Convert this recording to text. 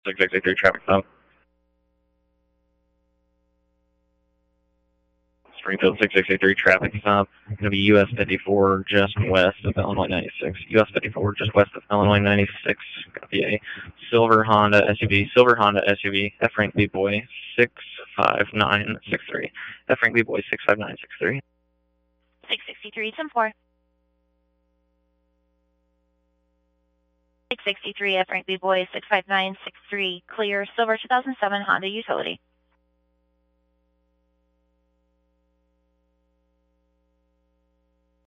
6683 traffic stop. Springfield 6683 traffic stop. Going to be US 54 just west of Illinois 96. US 54 just west of Illinois 96. Going to be a silver Honda SUV. F rank B boy 65963. F rank B boy 65963. 663, 10-4. 663, F rank B boy 65963. Clear, silver 2007 Honda Utility.